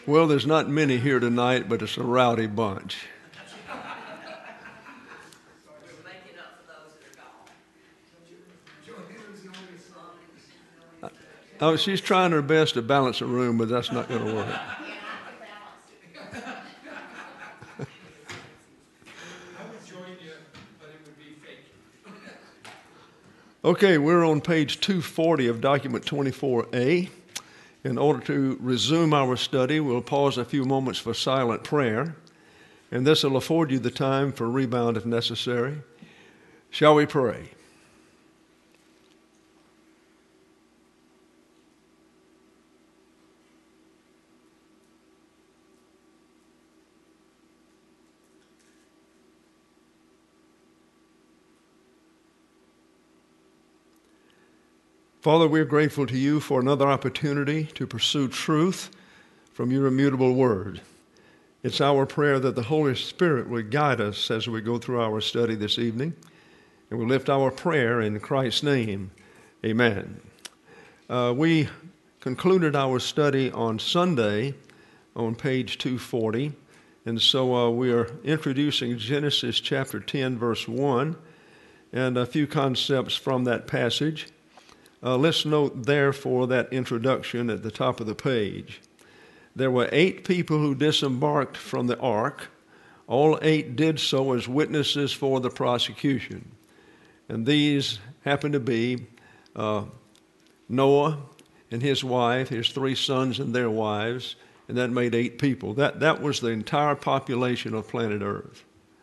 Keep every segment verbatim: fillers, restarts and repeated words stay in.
Well, there's not many here tonight, but it's a rowdy bunch. Oh, she's trying her best to balance the room, but that's not going to work. Okay, we're on page two forty of document twenty-four A. In order to resume our study, we'll pause a few moments for silent prayer, and this will afford you the time for rebound if necessary. Shall we pray? Father, we're grateful to you for another opportunity to pursue truth from your immutable word. It's our prayer that the Holy Spirit will guide us as we go through our study this evening, and we lift our prayer in Christ's name. Amen. Uh, we concluded our study on Sunday on page two forty, and so uh, we are introducing Genesis chapter ten, verse one, and a few concepts from that passage. Uh, let's note, therefore, that introduction at the top of the page. There were eight people who disembarked from the ark. All eight did so as witnesses for the prosecution. And these happened to be uh, Noah and his wife, his three sons and their wives, and that made eight people. That, that was the entire population of planet Earth.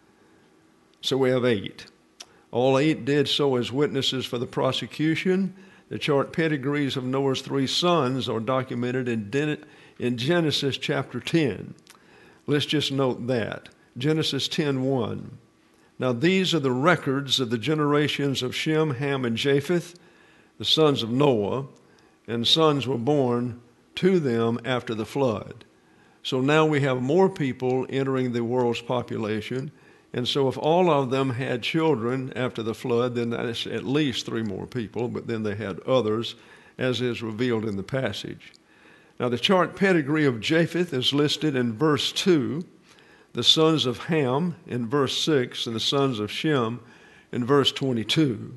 So we have eight. All eight did so as witnesses for the prosecution. The short pedigrees of Noah's three sons are documented in, Den- in Genesis chapter ten. Let's just note that. Genesis ten one. Now these are the records of the generations of Shem, Ham, and Japheth, the sons of Noah, and sons were born to them after the flood. So now we have more people entering the world's population. And so if all of them had children after the flood, then that's at least three more people, but then they had others, as is revealed in the passage. Now the chart pedigree of Japheth is listed in verse two, the sons of Ham in verse six, and the sons of Shem in verse twenty-two.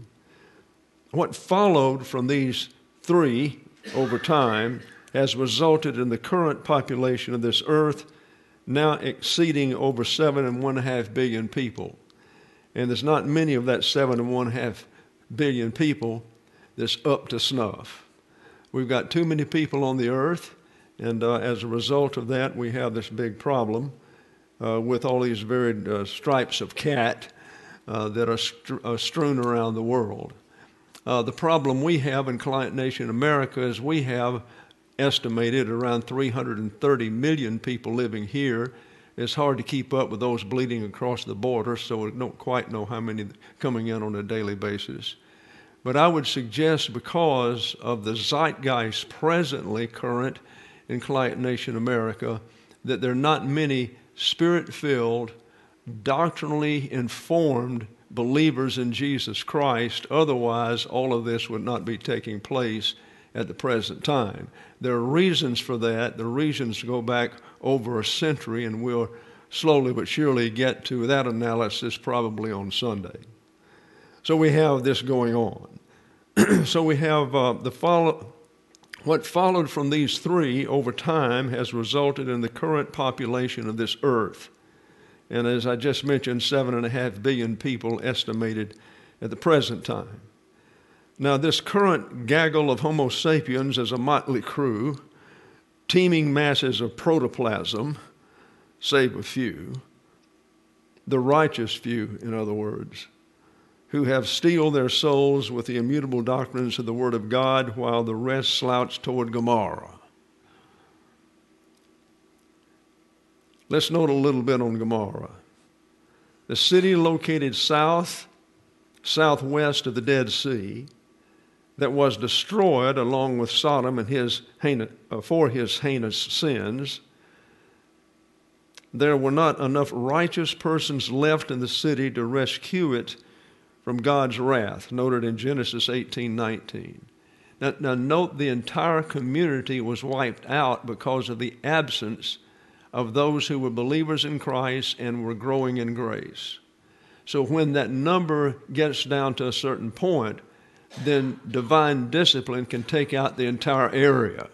What followed from these three over time has resulted in the current population of this earth now exceeding over seven and one half billion people. And there's not many of that seven and one half billion people that's up to snuff. We've got too many people on the earth, and uh, as a result of that, we have this big problem uh, with all these varied uh, stripes of cat uh, that are str- uh, strewn around the world. Uh, the problem we have in Client Nation America is we have estimated around three hundred thirty million people living here. It's hard to keep up with those bleeding across the border, so we don't quite know how many coming in on a daily basis. But I would suggest, because of the zeitgeist presently current in Client Nation America, that there are not many spirit-filled, doctrinally informed believers in Jesus Christ. Otherwise, all of this would not be taking place at the present time. There are reasons for that. The reasons go back over a century, and we'll slowly but surely get to that analysis probably on Sunday. So we have this going on. So we have uh, the follow. What followed from these three over time has resulted in the current population of this earth. And as I just mentioned, seven and a half billion people estimated at the present time. Now, this current gaggle of Homo sapiens is a motley crew, teeming masses of protoplasm, save a few, the righteous few, in other words, who have steeled their souls with the immutable doctrines of the Word of God, while the rest slouch toward Gomorrah. Let's note a little bit on Gomorrah. The city located south, southwest of the Dead Sea, that was destroyed along with Sodom and his uh, for his heinous sins. There were not enough righteous persons left in the city to rescue it from God's wrath, noted in Genesis eighteen nineteen. Now, now note the entire community was wiped out because of the absence of those who were believers in Christ and were growing in grace. So when that number gets down to a certain point, then divine discipline can take out the entire area.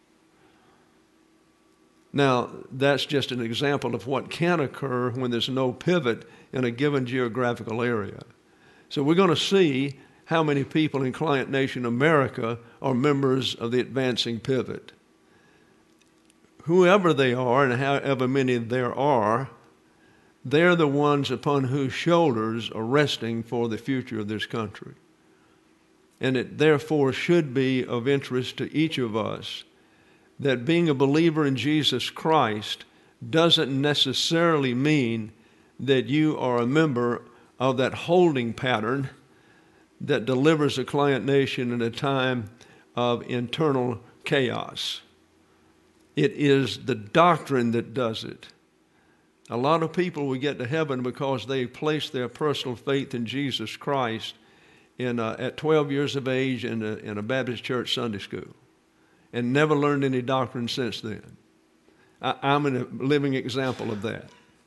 Now, that's just an example of what can occur when there's no pivot in a given geographical area. So we're going to see how many people in Client Nation America are members of the Advancing Pivot. Whoever they are and however many there are, they're the ones upon whose shoulders are resting for the future of this country. And it therefore should be of interest to each of us that being a believer in Jesus Christ doesn't necessarily mean that you are a member of that holding pattern that delivers a Client Nation in a time of internal chaos. It is the doctrine that does it. A lot of people will get to heaven because they place their personal faith in Jesus Christ in a, at twelve years of age in a, in a Baptist church Sunday school and never learned any doctrine since then. I, I'm a living example of that.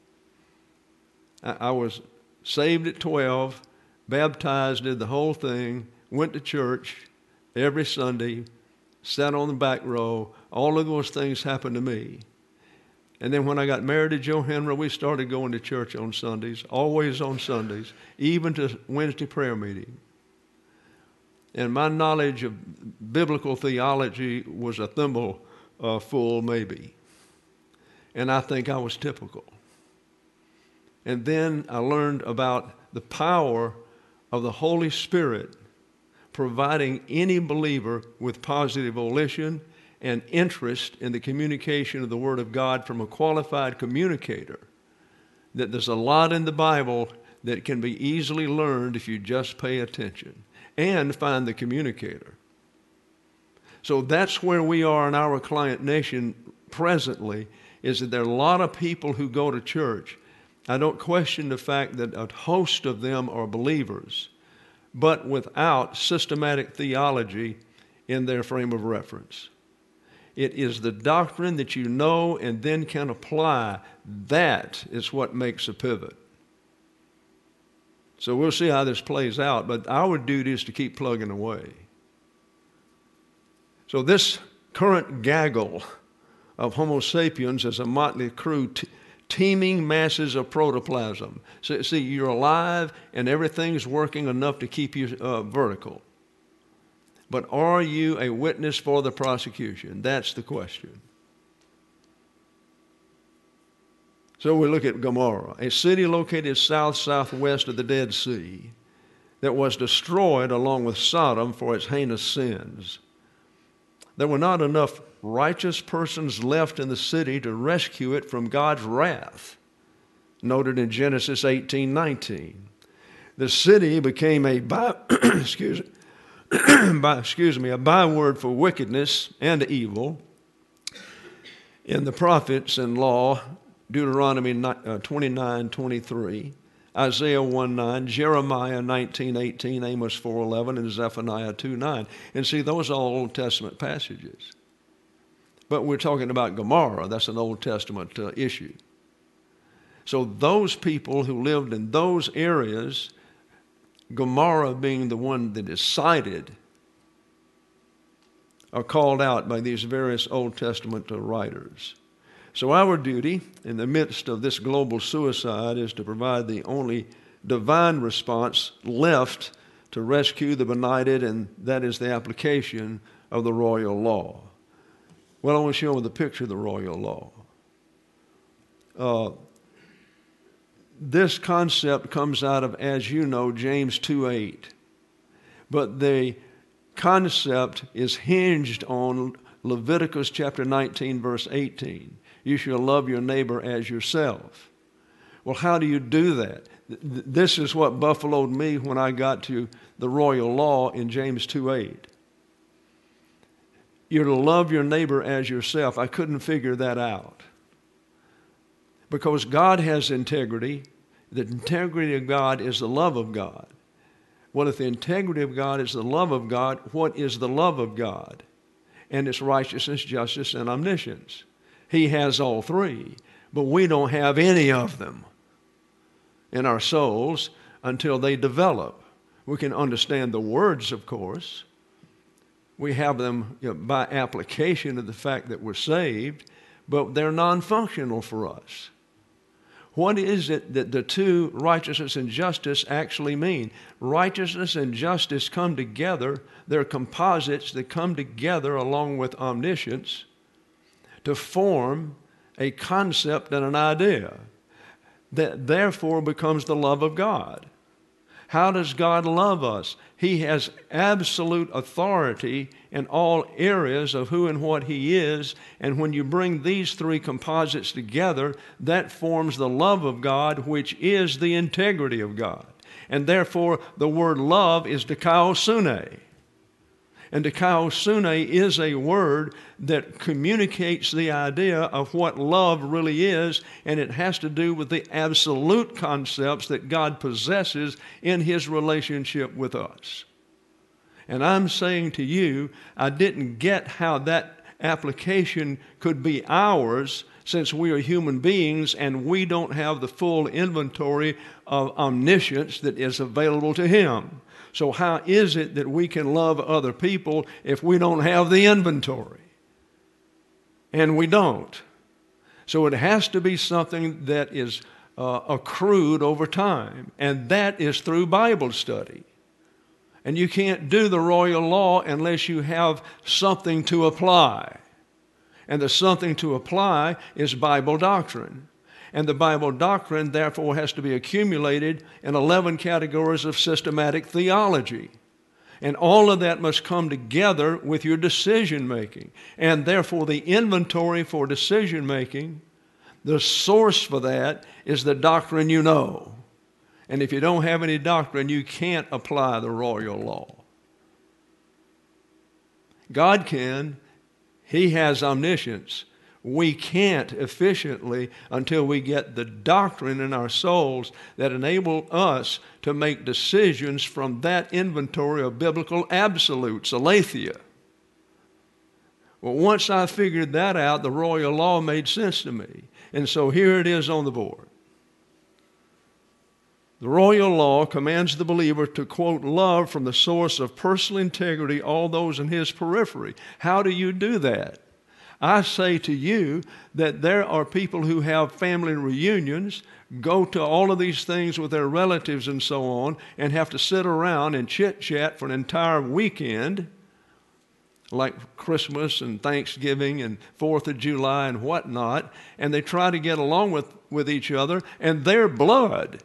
I, I was saved at twelve, baptized, did the whole thing, went to church every Sunday, sat on the back row. All of those things happened to me. And then when I got married to Joe Henry, we started going to church on Sundays, always on Sundays, even to Wednesday prayer meeting. And my knowledge of biblical theology was a thimble uh, full, maybe. And I think I was typical. And then I learned about the power of the Holy Spirit providing any believer with positive volition and interest in the communication of the Word of God from a qualified communicator, that there's a lot in the Bible that can be easily learned if you just pay attention and find the communicator. So that's where we are in our Client Nation presently, is that there are a lot of people who go to church. I don't question the fact that a host of them are believers, but without systematic theology in their frame of reference. It is the doctrine that you know and then can apply. That is what makes a pivot. So we'll see how this plays out, but our duty is to keep plugging away. So this current gaggle of Homo sapiens is a motley crew, t- teeming masses of protoplasm. So, see, you're alive and everything's working enough to keep you uh, vertical. But are you a witness for the prosecution? That's the question. So we look at Gomorrah, a city located south-southwest of the Dead Sea that was destroyed along with Sodom for its heinous sins. There were not enough righteous persons left in the city to rescue it from God's wrath, noted in Genesis eighteen nineteen. The city became a by, excuse me, by, excuse me, a byword for wickedness and evil in the prophets and law, Deuteronomy twenty-nine twenty-three, Isaiah one nine, Jeremiah nineteen eighteen, Amos four eleven, and Zephaniah two nine. And see, those are all Old Testament passages. But we're talking about Gomorrah. That's an Old Testament uh, issue. So those people who lived in those areas, Gomorrah being the one that is cited, are called out by these various Old Testament uh, writers. So our duty in the midst of this global suicide is to provide the only divine response left to rescue the benighted, and that is the application of the royal law. Well, I want to show you the picture of the royal law. Uh, this concept comes out of, as you know, James two eight. But the concept is hinged on Leviticus chapter nineteen, verse eighteen. You shall love your neighbor as yourself. Well, how do you do that? This is what buffaloed me when I got to the royal law in James two eight. You're to love your neighbor as yourself. I couldn't figure that out. Because God has integrity. The integrity of God is the love of God. Well, if the integrity of God is the love of God, what is the love of God? And it's righteousness, justice, and omniscience. He has all three, but we don't have any of them in our souls until they develop. We can understand the words, of course. We have them, you know, by application of the fact that we're saved, but they're non-functional for us. What is it that the two, righteousness and justice, actually mean? Righteousness and justice come together. They're composites that come together along with omniscience to form a concept and an idea that therefore becomes the love of God. How does God love us? He has absolute authority in all areas of who and what He is, and when you bring these three composites together, that forms the love of God, which is the integrity of God. And therefore, the word love is dikaiosune. And dikaiosune is a word that communicates the idea of what love really is, and it has to do with the absolute concepts that God possesses in His relationship with us. And I'm saying to you, I didn't get how that application could be ours, since we are human beings and we don't have the full inventory of omniscience that is available to Him. So how is it that we can love other people if we don't have the inventory? And we don't. So it has to be something that is uh, accrued over time, and that is through Bible study. And you can't do the royal law unless you have something to apply. And the something to apply is Bible doctrine. And the Bible doctrine, therefore, has to be accumulated in eleven categories of systematic theology. And all of that must come together with your decision making. And therefore, the inventory for decision making, the source for that is the doctrine you know. And if you don't have any doctrine, you can't apply the royal law. God can. He has omniscience. We can't efficiently until we get the doctrine in our souls that enable us to make decisions from that inventory of biblical absolutes, aletheia. Well, once I figured that out, the royal law made sense to me. And so here it is on the board. The royal law commands the believer to, quote, love from the source of personal integrity all those in his periphery. How do you do that? I say to you that there are people who have family reunions, go to all of these things with their relatives and so on, and have to sit around and chit-chat for an entire weekend, like Christmas and Thanksgiving and Fourth of July and whatnot, and they try to get along with, with each other, and they're blood.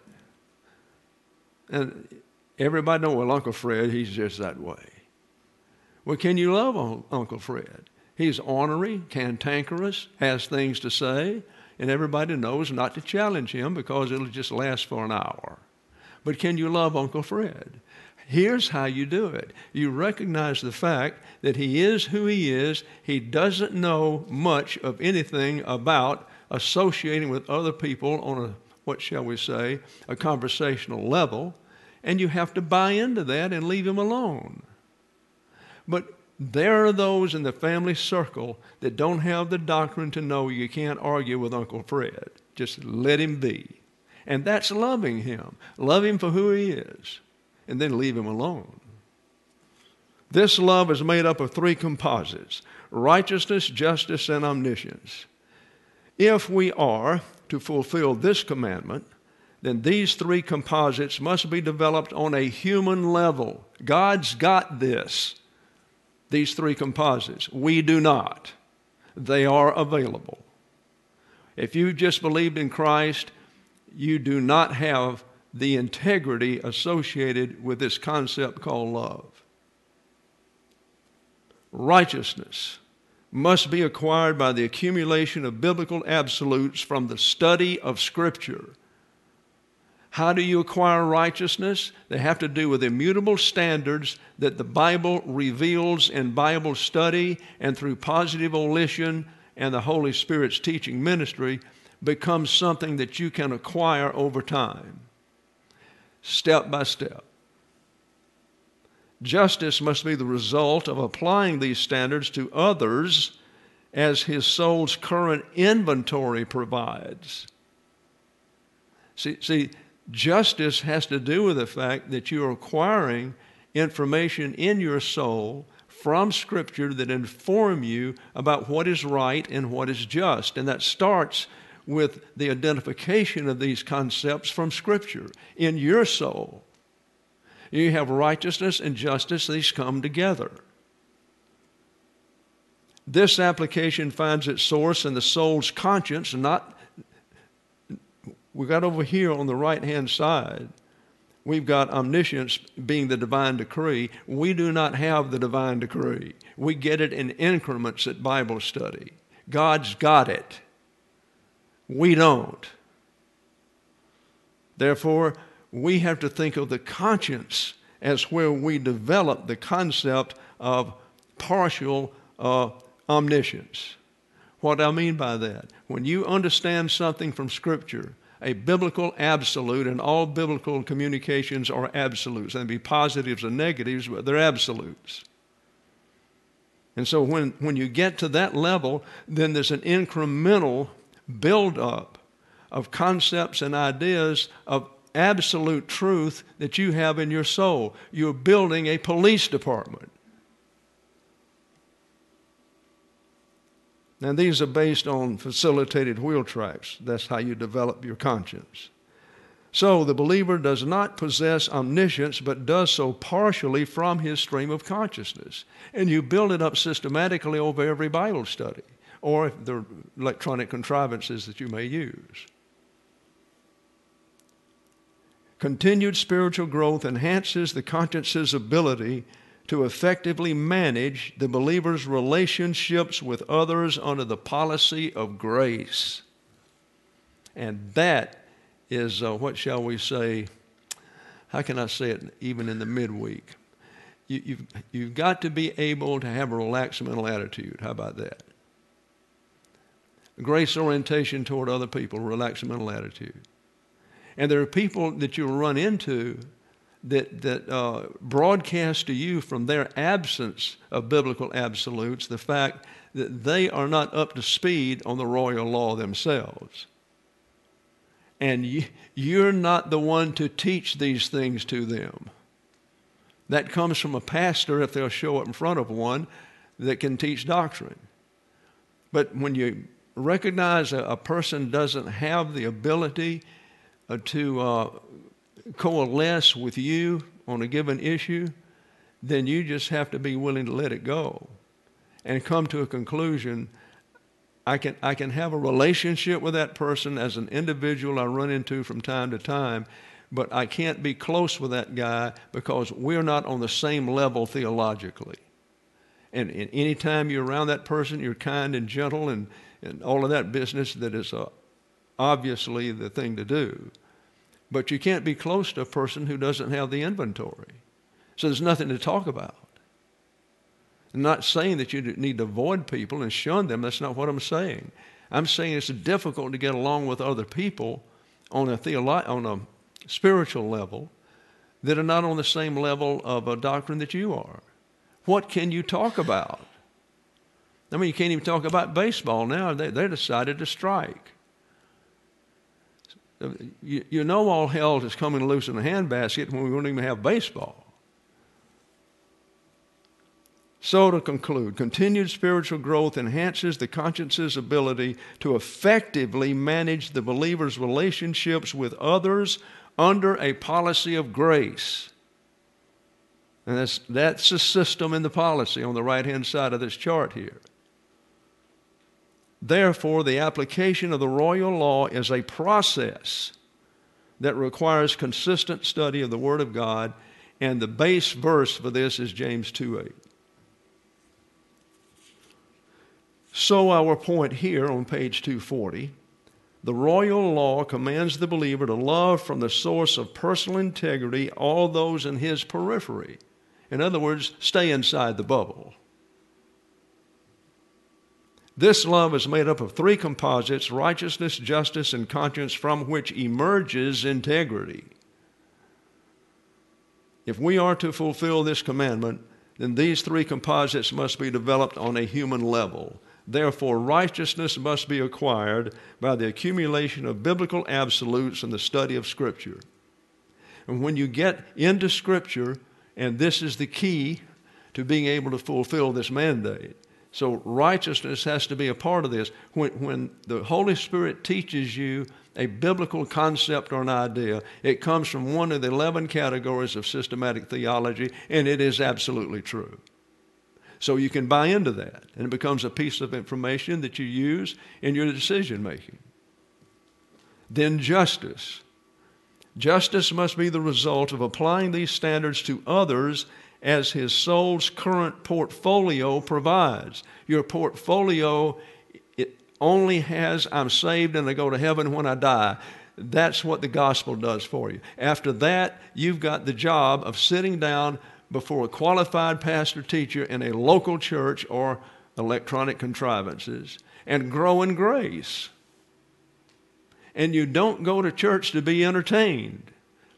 And everybody knows, well, Uncle Fred, he's just that way. Well, can you love Uncle Fred? He's ornery, cantankerous, has things to say, and everybody knows not to challenge him because it'll just last for an hour. But can you love Uncle Fred? Here's how you do it. You recognize the fact that he is who he is. He doesn't know much of anything about associating with other people on a, what shall we say, a conversational level, and you have to buy into that and leave him alone. But there are those in the family circle that don't have the doctrine to know you can't argue with Uncle Fred. Just let him be. And that's loving him. Love him for who he is, and then leave him alone. This love is made up of three composites: righteousness, justice, and omniscience. If we are to fulfill this commandment, then these three composites must be developed on a human level. God's got this. These three composites. We do not. They are available. If you just believed in Christ, you do not have the integrity associated with this concept called love. Righteousness must be acquired by the accumulation of biblical absolutes from the study of Scripture. How do you acquire righteousness? They have to do with immutable standards that the Bible reveals in Bible study and through positive volition and the Holy Spirit's teaching ministry becomes something that you can acquire over time, step by step. Justice must be the result of applying these standards to others as his soul's current inventory provides. See, see, justice has to do with the fact that you're acquiring information in your soul from Scripture that inform you about what is right and what is just. And that starts with the identification of these concepts from Scripture in your soul. You have righteousness and justice, these come together. This application finds its source in the soul's conscience, not, we got over here on the right-hand side, we've got omniscience being the divine decree. We do not have the divine decree. We get it in increments at Bible study. God's got it. We don't. Therefore, we have to think of the conscience as where we develop the concept of partial uh, omniscience. What I mean by that, when you understand something from Scripture, a biblical absolute, and all biblical communications are absolutes. They can be positives or negatives, but they're absolutes. And so when, when you get to that level, then there's an incremental build-up of concepts and ideas of absolute truth that you have in your soul. You're building a police department. Now, these are based on facilitated wheel tracks. That's how you develop your conscience. So, the believer does not possess omniscience, but does so partially from his stream of consciousness. And you build it up systematically over every Bible study, or the electronic contrivances that you may use. Continued spiritual growth enhances the conscience's ability to effectively manage the believer's relationships with others under the policy of grace. And that is, uh, what shall we say, how can I say it even in the midweek? You, you've, you've got to be able to have a relaxed mental attitude. How about that? Grace orientation toward other people, relaxed mental attitude. And there are people that you'll run into that, that uh, broadcast to you from their absence of biblical absolutes the fact that they are not up to speed on the royal law themselves. And you, you're not the one to teach these things to them. That comes from a pastor, if they'll show up in front of one, that can teach doctrine. But when you recognize a, a person doesn't have the ability uh, to uh, coalesce with you on a given issue, then you just have to be willing to let it go and come to a conclusion. I can, I can have a relationship with that person as an individual I run into from time to time, but I can't be close with that guy because we're not on the same level theologically. And, and any time you're around that person, you're kind and gentle and, and all of that business that is uh, obviously the thing to do. But you can't be close to a person who doesn't have the inventory. So there's nothing to talk about. I'm not saying that you need to avoid people and shun them. That's not what I'm saying. I'm saying it's difficult to get along with other people on a theolo- on a spiritual level that are not on the same level of a doctrine that you are. What can you talk about? I mean, you can't even talk about baseball now. They, they decided to strike. You, you know all hell is coming loose in the handbasket when we won't even have baseball. So to conclude, continued spiritual growth enhances the conscience's ability to effectively manage the believer's relationships with others under a policy of grace. And that's, that's the system and the policy on the right-hand side of this chart here. Therefore, the application of the royal law is a process that requires consistent study of the Word of God, and the base verse for this is James two eight. So our point here on page two forty, the royal law commands the believer to love from the source of personal integrity all those in his periphery. In other words, stay inside the bubble. This love is made up of three composites: righteousness, justice, and conscience, from which emerges integrity. If we are to fulfill this commandment, then these three composites must be developed on a human level. Therefore, righteousness must be acquired by the accumulation of biblical absolutes and the study of Scripture. And when you get into Scripture, and this is the key to being able to fulfill this mandate. So righteousness has to be a part of this. When, when the Holy Spirit teaches you a biblical concept or an idea, it comes from one of the eleven categories of systematic theology, and it is absolutely true. So you can buy into that, and it becomes a piece of information that you use in your decision making. Then justice. Justice must be the result of applying these standards to others as his soul's current portfolio provides. Your portfolio, it only has, I'm saved and I go to heaven when I die. That's what the gospel does for you. After that, you've got the job of sitting down before a qualified pastor teacher in a local church or electronic contrivances and grow in grace. And you don't go to church to be entertained.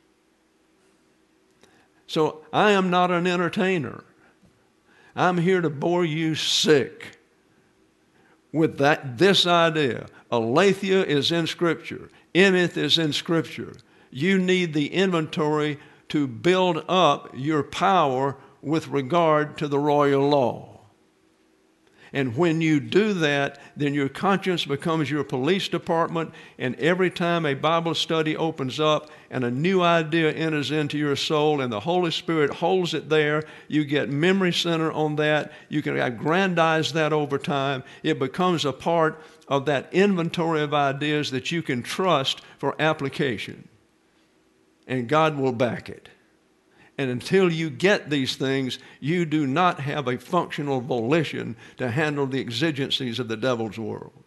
So I am not an entertainer. I'm here to bore you sick with that this idea. Aletheia is in Scripture. Emeth is in Scripture. You need the inventory to build up your power with regard to the royal law. And when you do that, then your conscience becomes your police department, and every time a Bible study opens up and a new idea enters into your soul and the Holy Spirit holds it there, you get memory center on that, you can aggrandize that over time. It becomes a part of that inventory of ideas that you can trust for application. And God will back it. And until you get these things, you do not have a functional volition to handle the exigencies of the devil's world.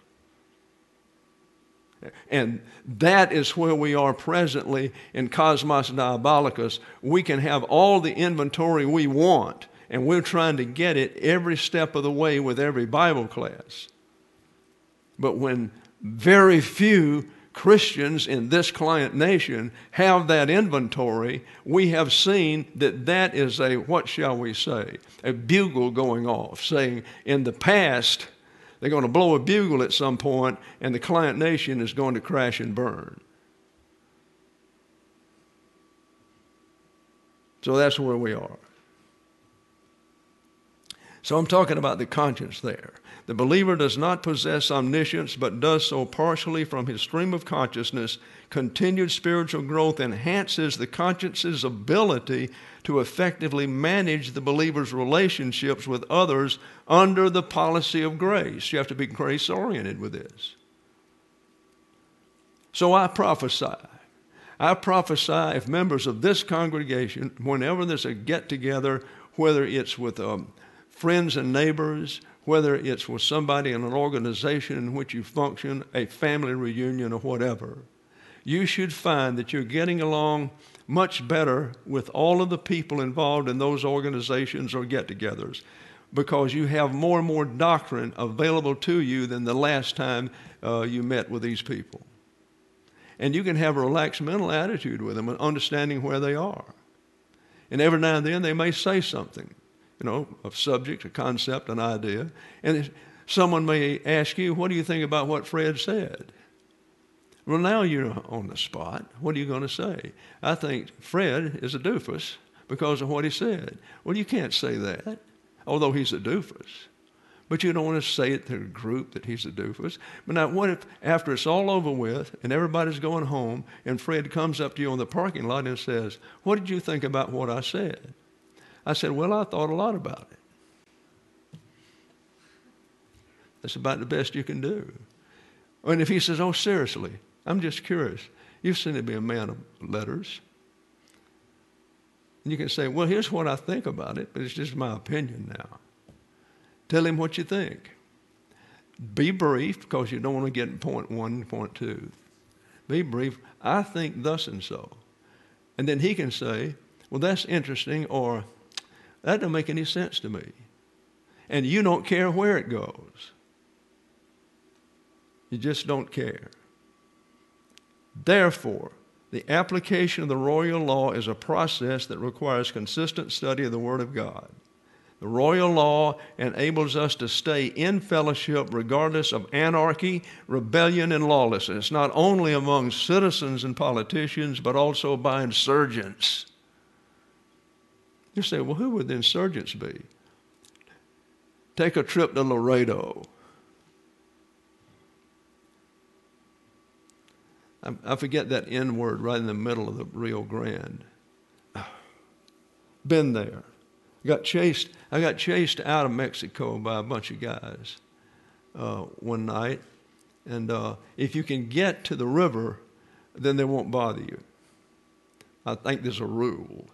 And that is where we are presently in Cosmos Diabolicus. We can have all the inventory we want, and we're trying to get it every step of the way with every Bible class. But when very few Christians in this client nation have that inventory, we have seen that that is a, what shall we say, a bugle going off, saying in the past, they're going to blow a bugle at some point, and the client nation is going to crash and burn. So that's where we are. So I'm talking about the conscience there. The believer does not possess omniscience, but does so partially from his stream of consciousness. Continued spiritual growth enhances the conscience's ability to effectively manage the believer's relationships with others under the policy of grace. You have to be grace-oriented with this. So I prophesy. I prophesy if members of this congregation, whenever there's a get-together, whether it's with um, friends and neighbors, whether it's with somebody in an organization in which you function, a family reunion or whatever, you should find that you're getting along much better with all of the people involved in those organizations or get-togethers because you have more and more doctrine available to you than the last time uh, you met with these people. And you can have a relaxed mental attitude with them and understanding where they are. And every now and then they may say something, you know, a subject, a concept, an idea. And someone may ask you, what do you think about what Fred said? Well, now you're on the spot. What are you going to say? I think Fred is a doofus because of what he said. Well, you can't say that, although he's a doofus. But you don't want to say it to a group that he's a doofus. But now what if after it's all over with and everybody's going home and Fred comes up to you on the parking lot and says, what did you think about what I said? I said, well, I thought a lot about it. That's about the best you can do. And if he says, oh, seriously, I'm just curious. You seem to be a man of letters. And you can say, well, here's what I think about it, but it's just my opinion now. Tell him what you think. Be brief, because you don't want to get in point one, point two. Be brief. I think thus and so. And then he can say, well, that's interesting, or that doesn't make any sense to me. And you don't care where it goes. You just don't care. Therefore, The application of the royal law is a process that requires consistent study of the Word of God. The royal law enables us to stay in fellowship regardless of anarchy, rebellion, and lawlessness, not only among citizens and politicians, but also by insurgents. You say, well, who would the insurgents be? Take a trip to Laredo. I, I forget that N word right in the middle of the Rio Grande. Been there. Got chased. I got chased out of Mexico by a bunch of guys uh, one night. And uh, if you can get to the river, then they won't bother you. I think there's a rule.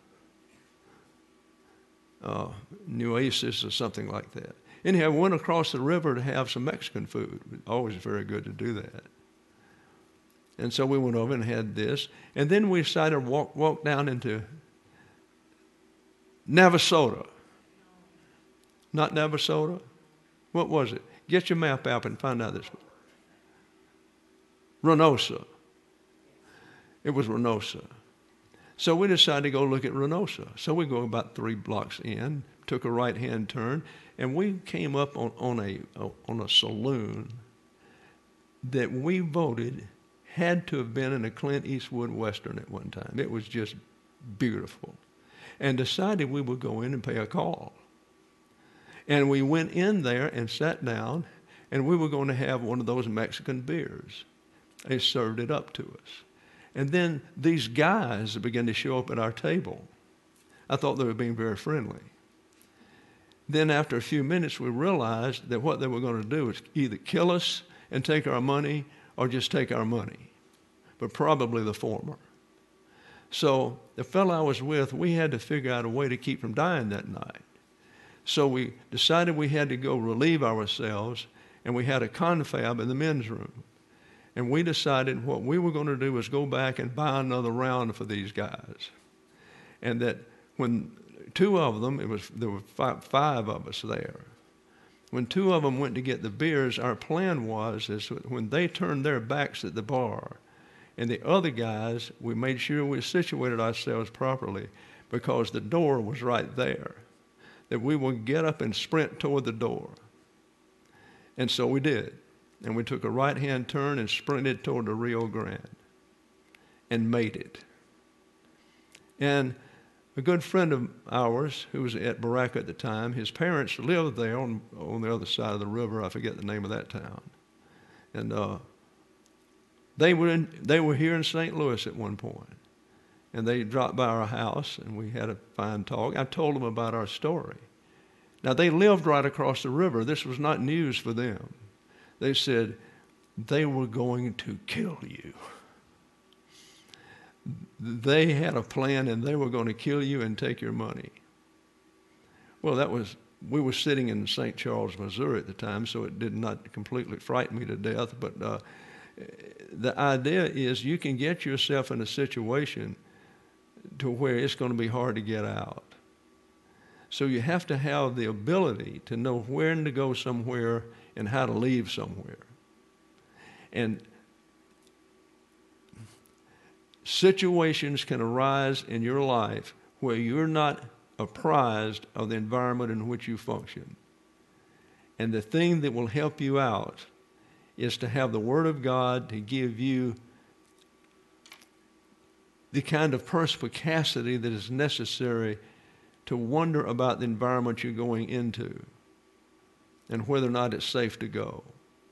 Uh, Nueces or something like that. Anyhow, we went across the river to have some Mexican food. Always very good to do that. And so we went over and had this. And then we decided to walk, walk down into Navasota. Not Navasota? What was it? Get your map out and find out this one. Reynosa. It was Reynosa. So we decided to go look at Reynosa. So we go about three blocks in, took a right-hand turn, and we came up on, on, a, on a saloon that we voted had to have been in a Clint Eastwood Western at one time. It was just beautiful. And decided we would go in and pay a call. And we went in there and sat down, and we were going to have one of those Mexican beers. They served it up to us. And then these guys began to show up at our table. I thought they were being very friendly. Then after a few minutes, we realized that what they were going to do was either kill us and take our money or just take our money, but probably the former. So the fellow I was with, we had to figure out a way to keep from dying that night. So we decided we had to go relieve ourselves, and we had a confab in the men's room. And we decided what we were going to do was go back and buy another round for these guys. And that when two of them, it was there were five, five of us there. When two of them went to get the beers, our plan was is when they turned their backs at the bar, and the other guys, we made sure we situated ourselves properly because the door was right there, that we would get up and sprint toward the door. And so we did. And we took a right-hand turn and sprinted toward the Rio Grande and made it. And a good friend of ours who was at Baraka at the time, his parents lived there on, on the other side of the river. I forget the name of that town. And uh, they were in, they were here in Saint Louis at one point. And they dropped by our house, and we had a fine talk. I told them about our story. Now, they lived right across the river. This was not news for them. They said they were going to kill you. They had a plan, and they were going to kill you and take your money. Well, that was, we were sitting in Saint Charles, Missouri at the time, so it did not completely frighten me to death. But uh, the idea is you can get yourself in a situation to where it's going to be hard to get out. So you have to have the ability to know when to go somewhere and how to leave somewhere. And situations can arise in your life where you're not apprised of the environment in which you function. And the thing that will help you out is to have the Word of God to give you the kind of perspicacity that is necessary to wonder about the environment you're going into and whether or not it's safe to go.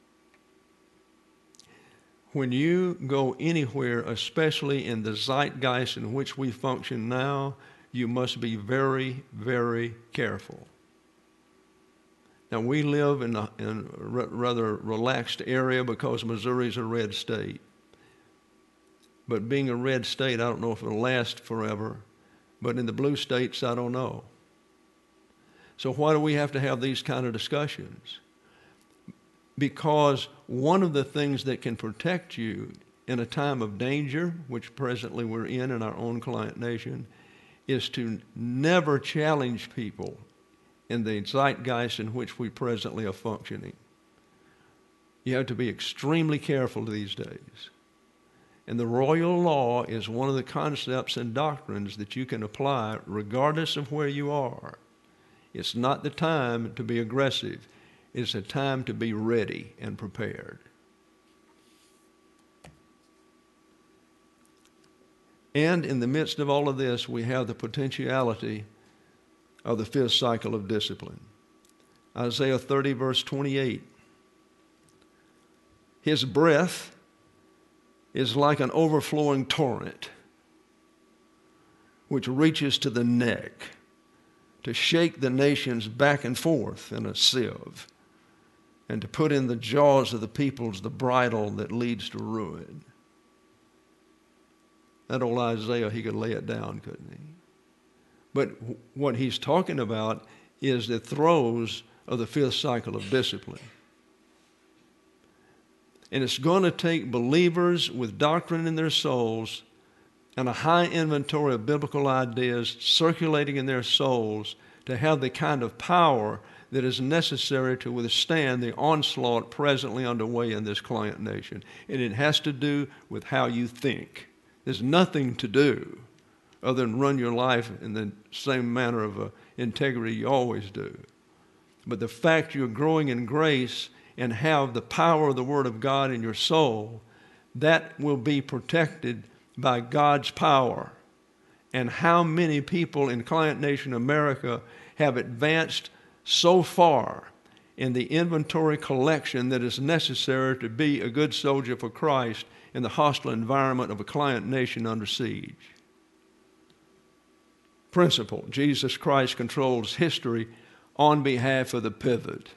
When you go anywhere, especially in the zeitgeist in which we function now, you must be very, very careful. Now, we live in a, in a rather relaxed area because Missouri is a red state. But being a red state, I don't know if it'll last forever. But in the blue states, I don't know. So why do we have to have these kind of discussions? Because one of the things that can protect you in a time of danger, which presently we're in in our own client nation, is to never challenge people in the zeitgeist in which we presently are functioning. You have to be extremely careful these days. And the royal law is one of the concepts and doctrines that you can apply regardless of where you are. It's not the time to be aggressive. It's a time to be ready and prepared. And in the midst of all of this, we have the potentiality of the fifth cycle of discipline. Isaiah thirty, verse twenty-eight. His breath is like an overflowing torrent, which reaches to the neck to shake the nations back and forth in a sieve, and to put in the jaws of the peoples the bridle that leads to ruin. That old Isaiah, he could lay it down, couldn't he? But what he's talking about is the throes of the fifth cycle of discipline. And it's going to take believers with doctrine in their souls and a high inventory of biblical ideas circulating in their souls to have the kind of power that is necessary to withstand the onslaught presently underway in this client nation. And it has to do with how you think. There's nothing to do other than run your life in the same manner of uh, integrity you always do. But the fact you're growing in grace and have the power of the Word of God in your soul, that will be protected by God's power. And how many people in Client Nation America have advanced so far in the inventory collection that is necessary to be a good soldier for Christ in the hostile environment of a client nation under siege. Principle: Jesus Christ controls history on behalf of the pivot.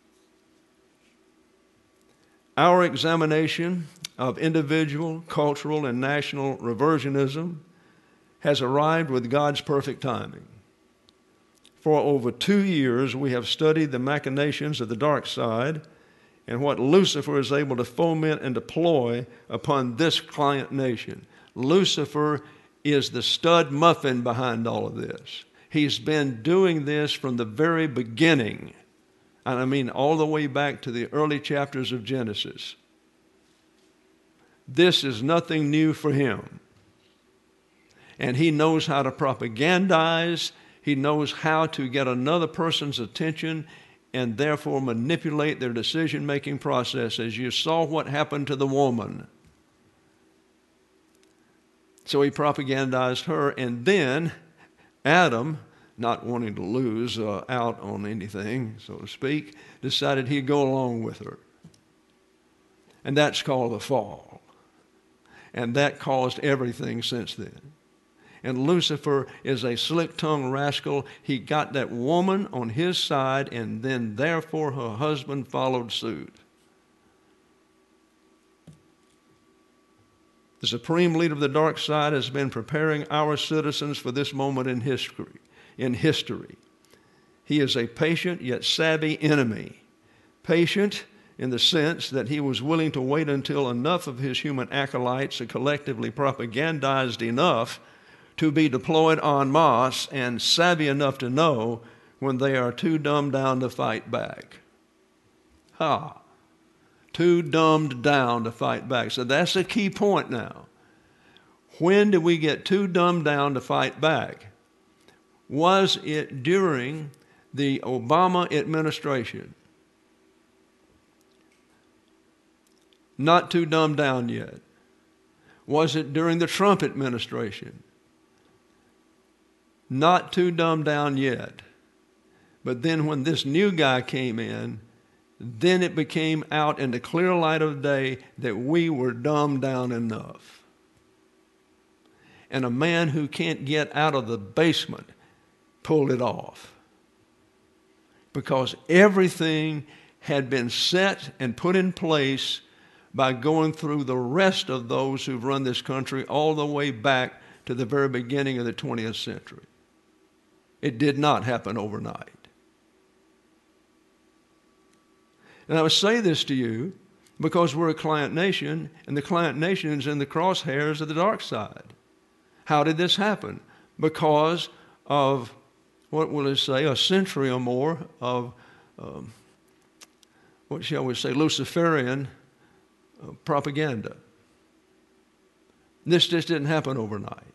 Our examination of individual, cultural, and national reversionism has arrived with God's perfect timing. For over two years, we have studied the machinations of the dark side and what Lucifer is able to foment and deploy upon this client nation. Lucifer is the stud muffin behind all of this. He's been doing this from the very beginning. And I mean all the way back to the early chapters of Genesis. This is nothing new for him. And he knows how to propagandize. He knows how to get another person's attention and therefore manipulate their decision-making process, as you saw what happened to the woman. So he propagandized her, and then Adam, not wanting to lose uh, out on anything, so to speak, decided he'd go along with her. And that's called the fall. And that caused everything since then. And Lucifer is a slick-tongued rascal. He got that woman on his side, and then therefore her husband followed suit. The supreme leader of the dark side has been preparing our citizens for this moment in history. In history. He is a patient yet savvy enemy. Patient in the sense that he was willing to wait until enough of his human acolytes are collectively propagandized enough to be deployed en masse, and savvy enough to know when they are too dumbed down to fight back. Ha! Too dumbed down to fight back. So that's the key point now. When did we get too dumbed down to fight back? Was it during the Obama administration? Not too dumbed down yet. Was it during the Trump administration? Not too dumbed down yet. But then when this new guy came in, then it became out in the clear light of day that we were dumbed down enough. And a man who can't get out of the basement pulled it off. Because everything had been set and put in place by going through the rest of those who've run this country all the way back to the very beginning of the twentieth century. It did not happen overnight. And I would say this to you because we're a client nation, and the client nation is in the crosshairs of the dark side. How did this happen? Because of, what will it say, a century or more of, um, what shall we say, Luciferian uh, propaganda. This just didn't happen overnight.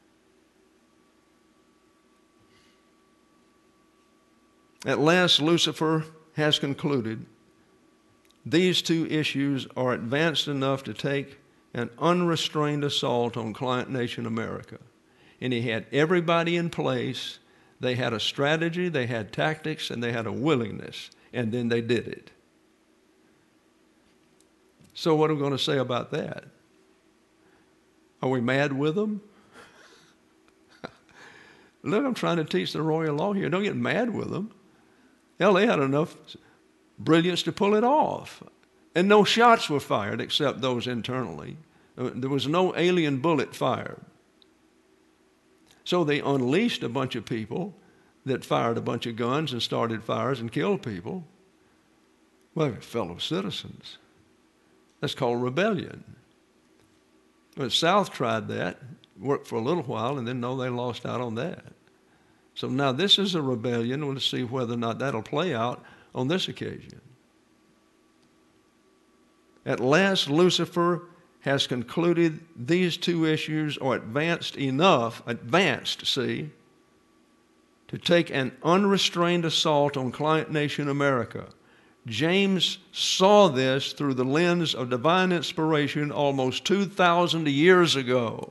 At last, Lucifer has concluded these two issues are advanced enough to take an unrestrained assault on client nation America. And he had everybody in place. They had a strategy, they had tactics, and they had a willingness. And then they did it. So what are we going to say about that? Are we mad with them? Look, I'm trying to teach the royal law here. Don't get mad with them. Hell, they had enough brilliance to pull it off. And no shots were fired except those internally. There was no alien bullet fired. So they unleashed a bunch of people that fired a bunch of guns and started fires and killed people. Well, they're fellow citizens. That's called rebellion. The South tried that, worked for a little while, and then no, they lost out on that. So now this is a rebellion. We'll see whether or not that'll play out on this occasion. At last, Lucifer has concluded these two issues are advanced enough, advanced, see, to take an unrestrained assault on client nation America. James saw this through the lens of divine inspiration almost two thousand years ago.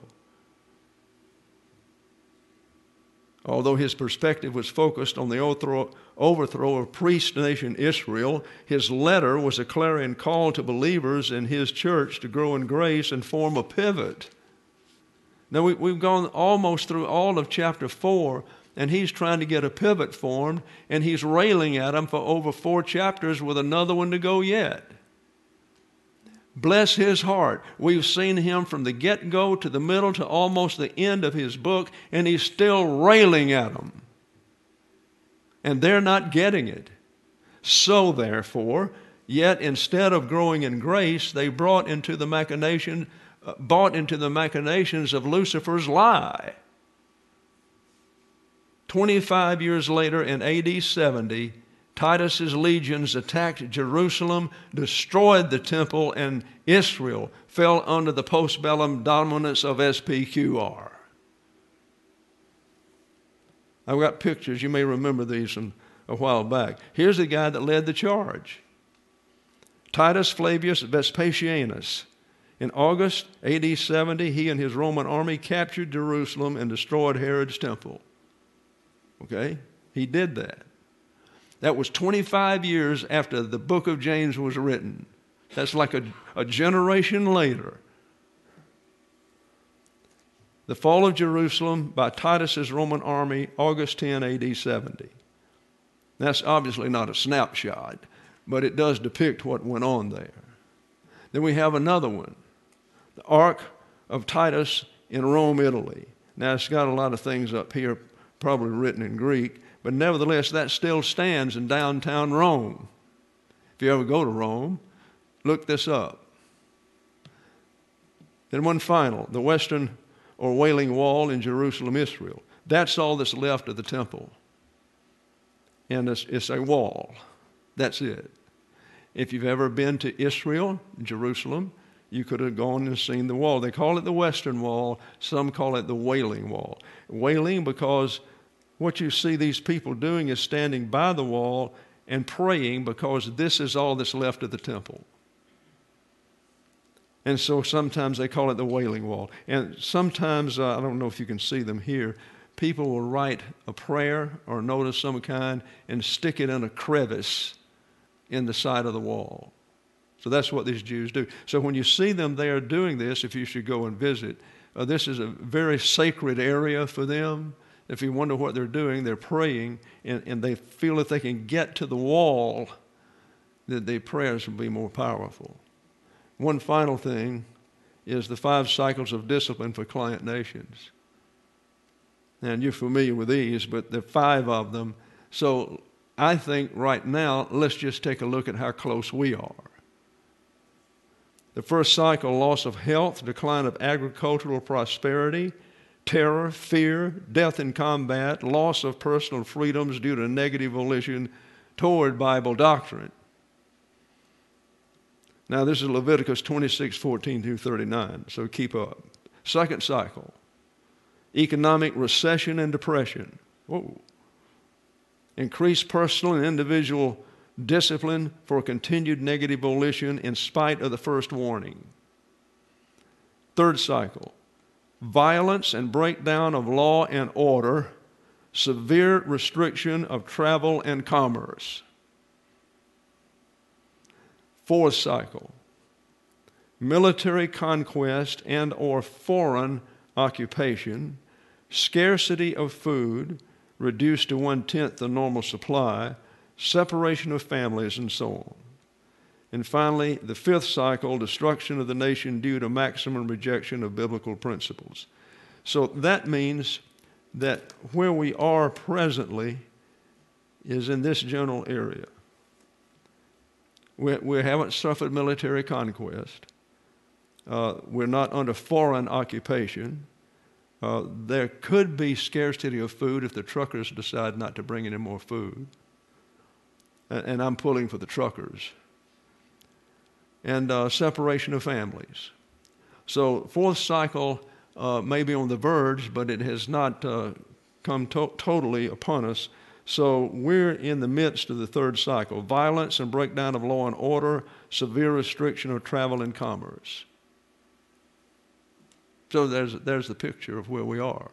Although his perspective was focused on the overthrow, overthrow of priest nation Israel, his letter was a clarion call to believers in his church to grow in grace and form a pivot. Now, we, we've gone almost through all of chapter four, and he's trying to get a pivot formed, and he's railing at them for over four chapters with another one to go yet. Bless his heart. We've seen him from the get-go to the middle to almost the end of his book, and he's still railing at them. And they're not getting it. So therefore, yet instead of growing in grace, they brought into the machination, uh, bought into the machinations of Lucifer's lie. Twenty-five years later, in A D seventy, Titus's legions attacked Jerusalem, destroyed the temple, and Israel fell under the postbellum dominance of S P Q R. I've got pictures. You may remember these from a while back. Here's the guy that led the charge. Titus Flavius Vespasianus. In August A D seventy, he and his Roman army captured Jerusalem and destroyed Herod's temple. Okay? He did that. That was twenty-five years after the book of James was written. That's like a, a generation later. The fall of Jerusalem by Titus's Roman army, August tenth, A D seventy. That's obviously not a snapshot, but it does depict what went on there. Then we have another one, the Ark of Titus in Rome, Italy. Now, it's got a lot of things up here, probably written in Greek, but nevertheless, that still stands in downtown Rome. If you ever go to Rome, look this up. Then one final, the Western or Wailing Wall in Jerusalem, Israel. That's all that's left of the temple. And it's, it's a wall. That's it. If you've ever been to Israel, Jerusalem, you could have gone and seen the wall. They call it the Western Wall. Some call it the Wailing Wall. Wailing because what you see these people doing is standing by the wall and praying because this is all that's left of the temple. And so sometimes they call it the Wailing Wall. And sometimes, uh, I don't know if you can see them here, people will write a prayer or a note of some kind and stick it in a crevice in the side of the wall. So that's what these Jews do. So when you see them there doing this, if you should go and visit, uh, this is a very sacred area for them. If you wonder what they're doing, they're praying, and, and they feel if they can get to the wall, that their prayers will be more powerful. One final thing is the five cycles of discipline for client nations. And you're familiar with these, but there are five of them. So I think right now, let's just take a look at how close we are. The first cycle, loss of health, decline of agricultural prosperity, terror, fear, death in combat, loss of personal freedoms due to negative volition toward Bible doctrine. Now, this is Leviticus twenty-six, fourteen through thirty-nine, so keep up. Second cycle, economic recession and depression. Whoa. Increased personal and individual discipline for continued negative volition in spite of the first warning. Third cycle, violence and breakdown of law and order, severe restriction of travel and commerce. Fourth cycle, military conquest and or foreign occupation, scarcity of food, reduced to one-tenth the normal supply, separation of families, and so on. And finally, the fifth cycle, destruction of the nation due to maximum rejection of biblical principles. So that means that where we are presently is in this general area. We, we haven't suffered military conquest. Uh, we're not under foreign occupation. Uh, there could be scarcity of food if the truckers decide not to bring any more food. And, and I'm pulling for the truckers. And uh, separation of families. So fourth cycle uh, may be on the verge, but it has not uh, come to- totally upon us. So we're in the midst of the third cycle. Violence and breakdown of law and order, severe restriction of travel and commerce. So there's, there's the picture of where we are.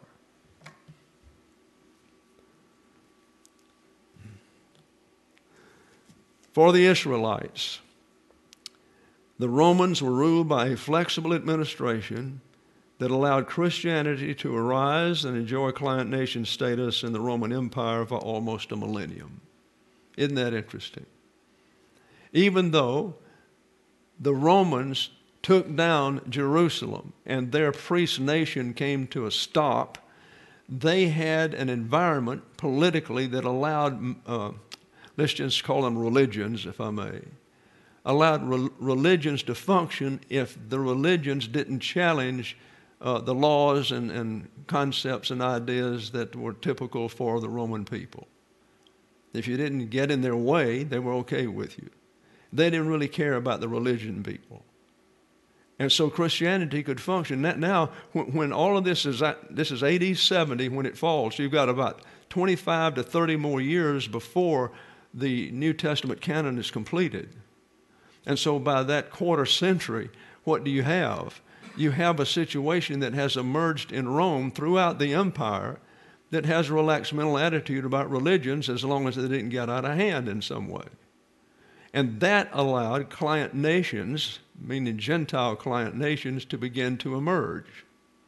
For the Israelites, the Romans were ruled by a flexible administration that allowed Christianity to arise and enjoy client nation status in the Roman Empire for almost a millennium. Isn't that interesting? Even though the Romans took down Jerusalem and their priest nation came to a stop, they had an environment politically that allowed, uh, let's just call them religions, if I may, allowed re- religions to function if the religions didn't challenge uh, the laws and, and concepts and ideas that were typical for the Roman people. If you didn't get in their way, they were okay with you. They didn't really care about the religion people. And so Christianity could function. Now, when all of this is, at, this is A D seventy when it falls, so you've got about twenty-five to thirty more years before the New Testament canon is completed. And so by that quarter century, what do you have? You have a situation that has emerged in Rome throughout the empire that has a relaxed mental attitude about religions as long as they didn't get out of hand in some way. And that allowed client nations, meaning Gentile client nations, to begin to emerge.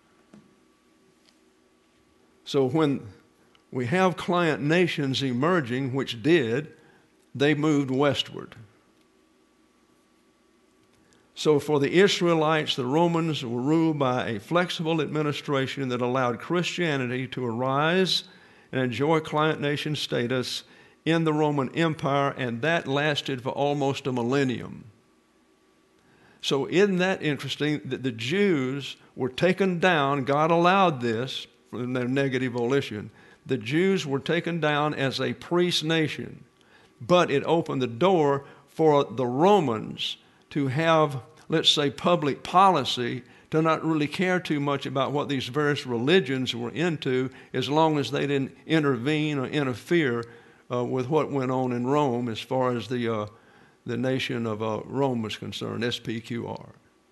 So when we have client nations emerging, which did, they moved westward. So for the Israelites, the Romans were ruled by a flexible administration that allowed Christianity to arise and enjoy client nation status in the Roman Empire, and that lasted for almost a millennium. So isn't that interesting that the Jews were taken down? God allowed this for their negative volition. The Jews were taken down as a priest nation, but it opened the door for the Romans to have, let's say, public policy to not really care too much about what these various religions were into as long as they didn't intervene or interfere Uh, with what went on in Rome as far as the uh, the nation of uh, Rome was concerned, S P Q R.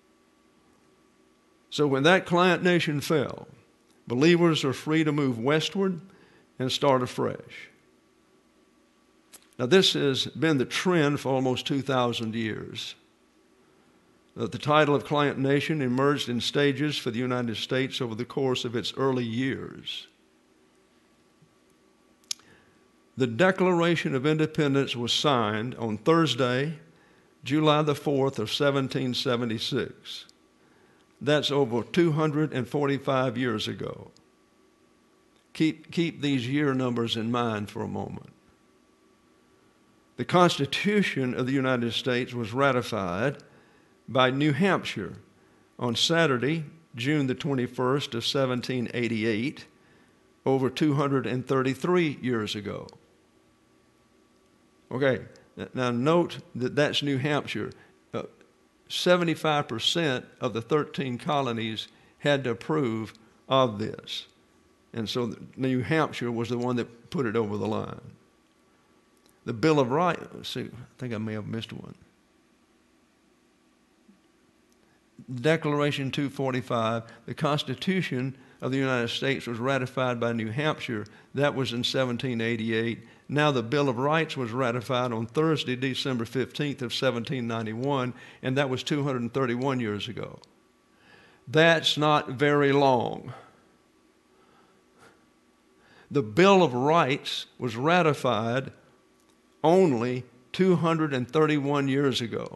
So when that client nation fell, believers are free to move westward and start afresh. Now this has been the trend for almost two thousand years. Uh, the title of client nation emerged in stages for the United States over the course of its early years. The Declaration of Independence was signed on Thursday, July the fourth of seventeen seventy-six. That's over two hundred forty-five years ago. Keep, keep these year numbers in mind for a moment. The Constitution of the United States was ratified by New Hampshire on Saturday, June the twenty-first of seventeen eighty-eight, over two hundred thirty-three years ago. Okay, now note that that's New Hampshire. Uh, seventy-five percent of the thirteen colonies had to approve of this. And so New Hampshire was the one that put it over the line. The Bill of Rights, see, I think I may have missed one. Declaration two forty-five, the Constitution of the United States was ratified by New Hampshire. That was in seventeen eighty-eight. Now the Bill of Rights was ratified on Thursday, December fifteenth of seventeen ninety-one, and that was two hundred thirty-one years ago. That's not very long. The Bill of Rights was ratified only two hundred thirty-one years ago.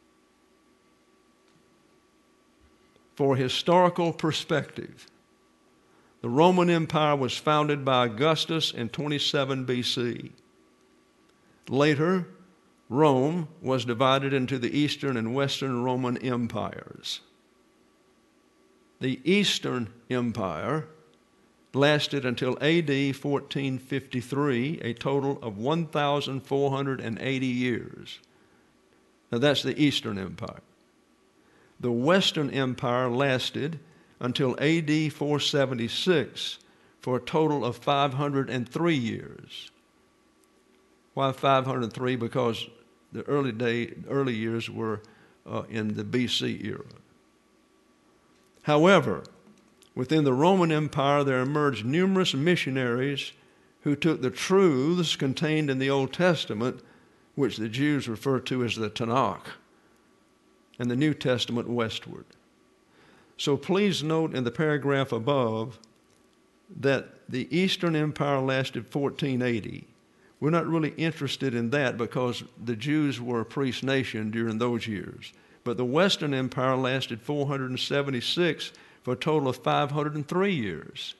For historical perspective, the Roman Empire was founded by Augustus in twenty-seven B C. Later, Rome was divided into the Eastern and Western Roman empires. The Eastern Empire lasted until A D fourteen fifty-three, a total of one thousand four hundred eighty years. Now that's the Eastern Empire. The Western Empire lasted until A D four seventy-six, for a total of five hundred three years. Why five hundred three? Because the early day, early years were uh, in the B C era. However, within the Roman Empire, there emerged numerous missionaries who took the truths contained in the Old Testament, which the Jews refer to as the Tanakh, and the New Testament westward. So please note in the paragraph above that the Eastern Empire lasted fourteen eighty. We're not really interested in that because the Jews were a priest nation during those years. But the Western Empire lasted four hundred seventy-six for a total of five hundred three years.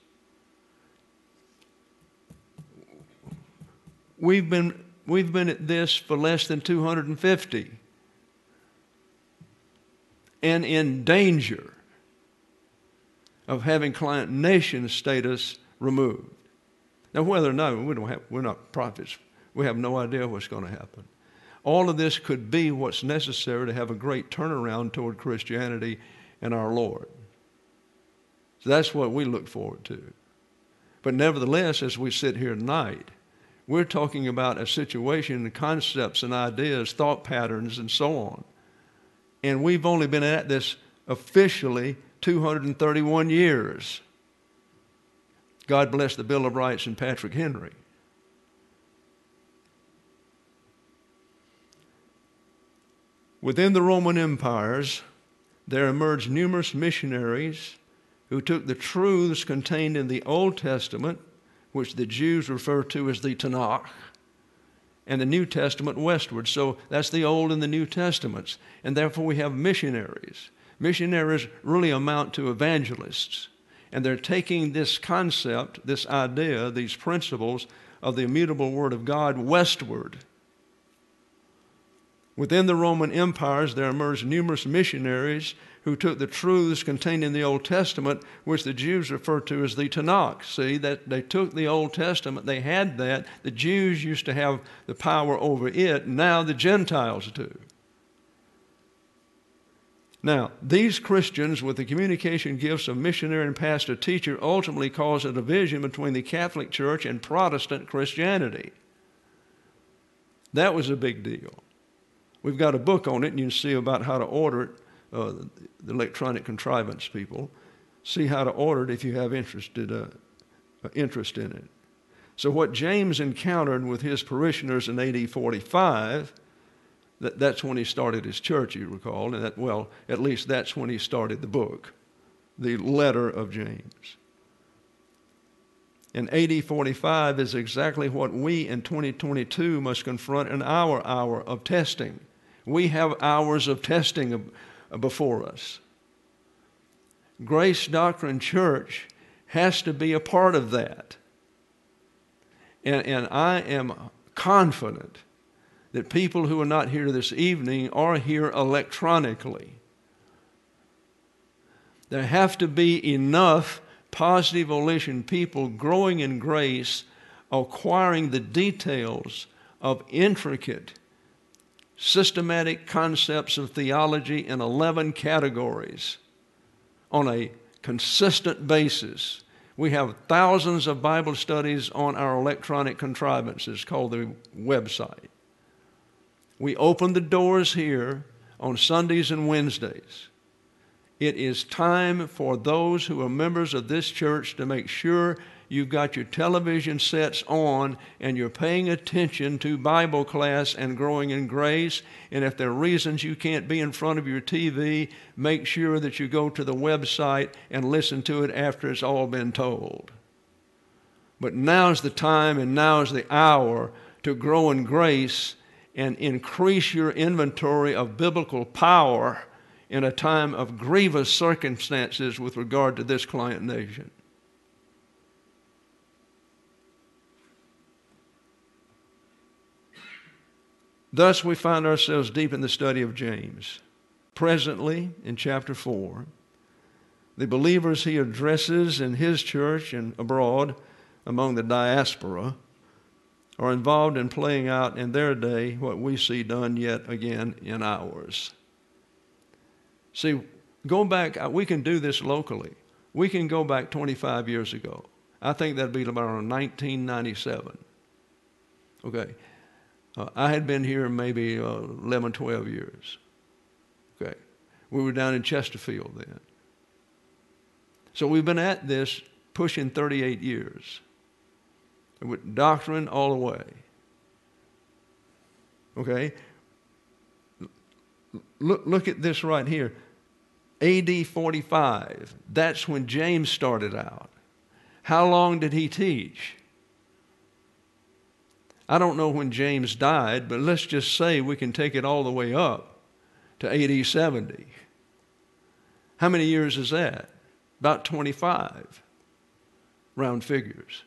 We've been, we've been at this for less than two hundred fifty and in danger of having client nation status removed. Now, whether or not, we don't have, we're not prophets. We have no idea what's going to happen. All of this could be what's necessary to have a great turnaround toward Christianity and our Lord. So that's what we look forward to. But nevertheless, as we sit here tonight, we're talking about a situation and concepts and ideas, thought patterns, and so on. And we've only been at this officially two hundred thirty-one years. God bless the Bill of Rights and Patrick Henry. Within the Roman empires, there emerged numerous missionaries who took the truths contained in the Old Testament, which the Jews refer to as the Tanakh, and the New Testament westward. So that's the Old and the New Testaments. And therefore we have missionaries. Missionaries really amount to evangelists. And they're taking this concept, this idea, these principles of the immutable Word of God westward. Within the Roman empires, there emerged numerous missionaries who took the truths contained in the Old Testament, which the Jews refer to as the Tanakh. See, that they took the Old Testament, they had that. The Jews used to have the power over it. Now the Gentiles do. Now, these Christians with the communication gifts of missionary and pastor teacher ultimately caused a division between the Catholic Church and Protestant Christianity. That was a big deal. We've got a book on it, and you can see about how to order it, uh, the electronic contrivance people. See how to order it if you have interested, uh, interest in it. So what James encountered with his parishioners in A D forty-five, That, that's when he started his church, you recall, and that, well, at least that's when he started the book, the letter of James. And A D forty-five is exactly what we in twenty twenty-two must confront in our hour of testing. We have hours of testing before us. Grace Doctrine Church has to be a part of that. And, and I am confident that people who are not here this evening are here electronically. There have to be enough positive volition people growing in grace, acquiring the details of intricate, systematic concepts of theology in eleven categories on a consistent basis. We have thousands of Bible studies on our electronic contrivances called the website. We open the doors here on Sundays and Wednesdays. It is time for those who are members of this church to make sure you've got your television sets on and you're paying attention to Bible class and growing in grace. And if there are reasons you can't be in front of your T V, make sure that you go to the website and listen to it after it's all been told. But now's the time and now's the hour to grow in grace and increase your inventory of biblical power in a time of grievous circumstances with regard to this client nation. Thus, we find ourselves deep in the study of James. Presently, in chapter four, the believers he addresses in his church and abroad among the diaspora are involved in playing out in their day what we see done yet again in ours. See, go back, we can do this locally. We can go back twenty-five years ago. I think that'd be about nineteen ninety-seven. Okay. Uh, I had been here maybe uh, eleven, twelve years. Okay. We were down in Chesterfield then. So we've been at this pushing thirty-eight years. With doctrine all the way. Okay? Look, look at this right here. A D forty-five. That's when James started out. How long did he teach? I don't know when James died, but let's just say we can take it all the way up to A D seventy. How many years is that? About twenty-five. Round figures.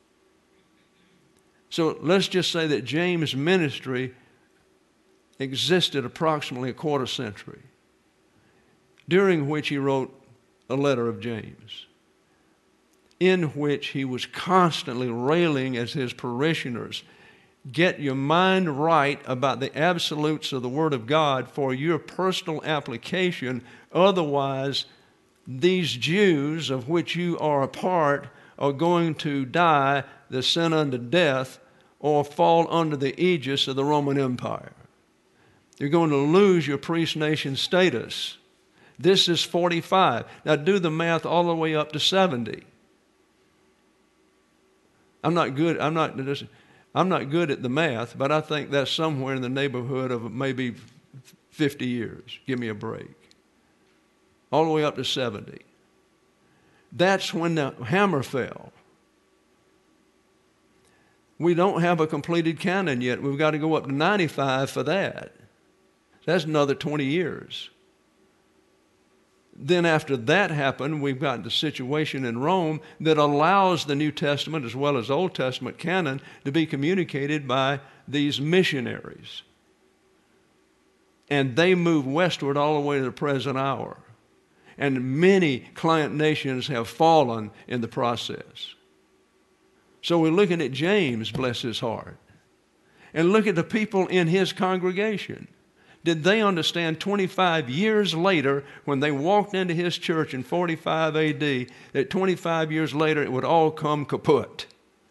So let's just say that James' ministry existed approximately a quarter century, during which he wrote a letter of James, in which he was constantly railing at his parishioners. Get your mind right about the absolutes of the Word of God for your personal application. Otherwise, these Jews of which you are a part are going to die the sin unto death or fall under the aegis of the Roman Empire. You're going to lose your priest nation status. This is forty-five. Now do the math all the way up to seventy. I'm not good. I'm not. I'm not good at the math, but I think that's somewhere in the neighborhood of maybe fifty years. Give me a break. All the way up to seventy. That's when the hammer fell. We don't have a completed canon yet. We've got to go up to ninety-five for that. That's another twenty years. Then after that happened, we've got the situation in Rome that allows the New Testament as well as Old Testament canon to be communicated by these missionaries. And they move westward all the way to the present hour. And many client nations have fallen in the process. So we're looking at James, bless his heart. And look at the people in his congregation. Did they understand twenty-five years later, when they walked into his church in forty-five A D, that twenty-five years later it would all come kaput?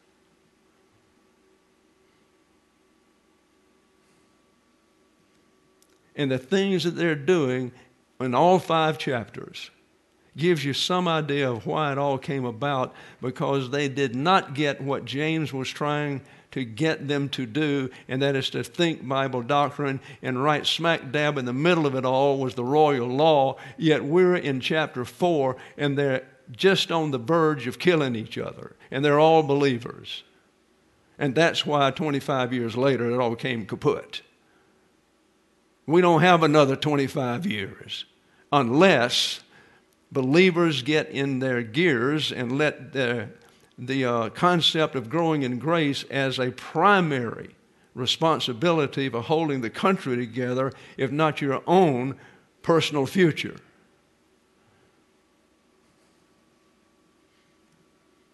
And the things that they're doing in all five chapters gives you some idea of why it all came about, because they did not get what James was trying to get them to do, and that is to think Bible doctrine, and right smack dab in the middle of it all was the royal law, yet we're in chapter four, and they're just on the verge of killing each other, and they're all believers. And that's why twenty-five years later it all came kaput. We don't have another twenty-five years unless believers get in their gears and let their the uh, concept of growing in grace as a primary responsibility for holding the country together, if not your own personal future.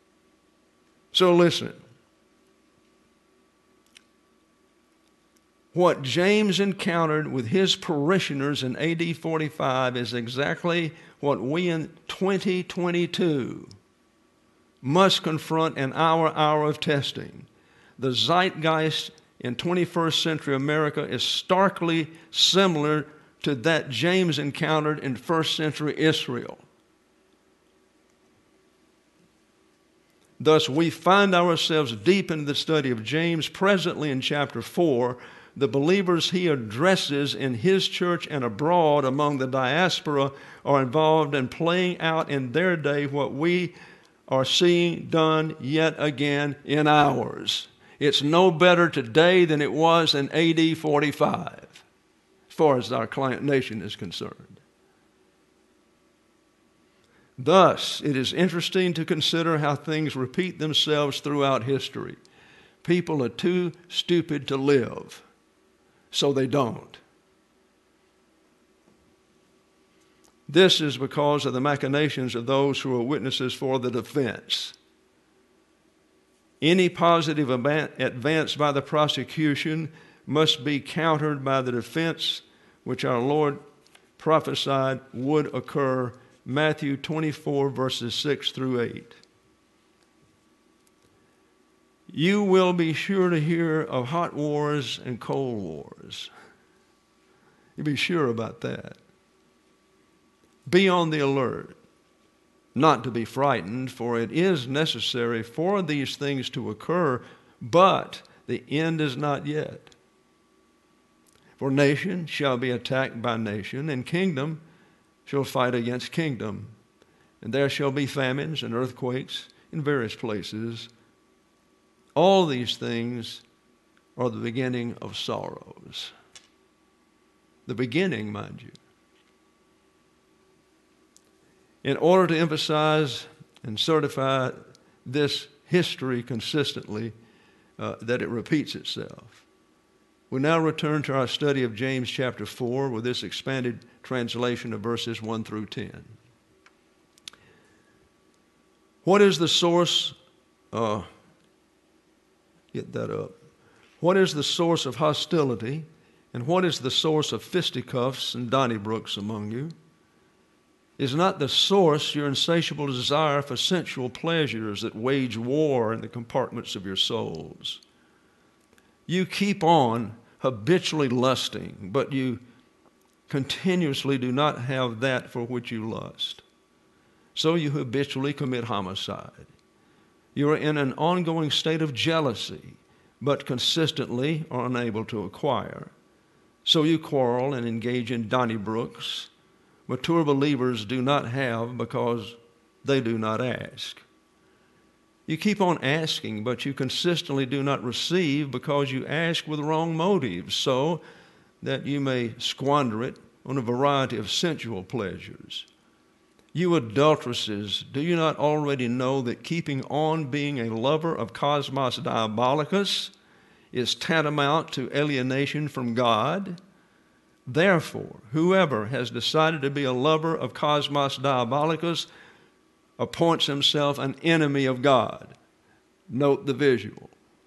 So listen. What James encountered with his parishioners in A D forty-five is exactly what we in twenty twenty-two must confront in our hour of testing. The zeitgeist in twenty-first century America is starkly similar to that James encountered in first century Israel. Thus, we find ourselves deep in the study of James. Presently in chapter four, the believers he addresses in his church and abroad among the diaspora are involved in playing out in their day what we are seeing done yet again in ours. It's no better today than it was in A D forty-five, as far as our client nation is concerned. Thus, it is interesting to consider how things repeat themselves throughout history. People are too stupid to live, so they don't. This is because of the machinations of those who are witnesses for the defense. Any positive advance by the prosecution must be countered by the defense, which our Lord prophesied would occur. Matthew twenty-four, verses six through eight. You will be sure to hear of hot wars and cold wars. You be sure about that. Be on the alert, not to be frightened, for it is necessary for these things to occur, but the end is not yet. For nation shall be attacked by nation, and kingdom shall fight against kingdom, and there shall be famines and earthquakes in various places. All these things are the beginning of sorrows. The beginning, mind you. In order to emphasize and certify this history consistently, uh, that it repeats itself, we now return to our study of James chapter four with this expanded translation of verses one through ten. What is the source, uh, get that up. What is the source of hostility, and what is the source of fisticuffs and Donnybrooks among you? Is not the source your insatiable desire for sensual pleasures that wage war in the compartments of your souls? You keep on habitually lusting, but you continuously do not have that for which you lust. So you habitually commit homicide. You are in an ongoing state of jealousy, but consistently are unable to acquire. So you quarrel and engage in Donnybrooks. Mature believers do not have because they do not ask. You keep on asking, but you consistently do not receive because you ask with wrong motives, so that you may squander it on a variety of sensual pleasures. You adulteresses, do you not already know that keeping on being a lover of Cosmos Diabolicus is tantamount to alienation from God? Therefore, whoever has decided to be a lover of Cosmos Diabolicus appoints himself an enemy of God. Note the visual.